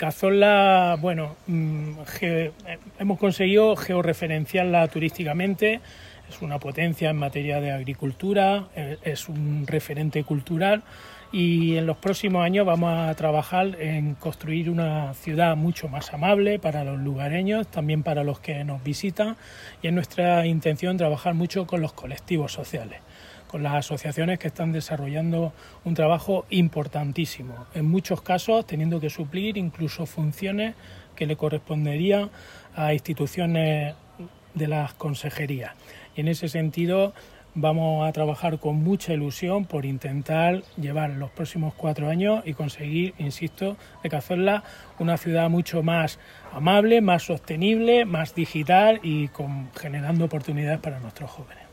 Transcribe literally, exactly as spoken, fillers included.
Cazorla, bueno, ge, hemos conseguido georreferenciarla turísticamente, es una potencia en materia de agricultura, es un referente cultural y en los próximos años vamos a trabajar en construir una ciudad mucho más amable para los lugareños, también para los que nos visitan, y es nuestra intención trabajar mucho con los colectivos sociales, con las asociaciones que están desarrollando un trabajo importantísimo, en muchos casos teniendo que suplir incluso funciones que le corresponderían a instituciones de las consejerías. Y en ese sentido vamos a trabajar con mucha ilusión por intentar llevar los próximos cuatro años y conseguir, insisto, de Cazorla una ciudad mucho más amable, más sostenible, más digital y con, generando oportunidades para nuestros jóvenes.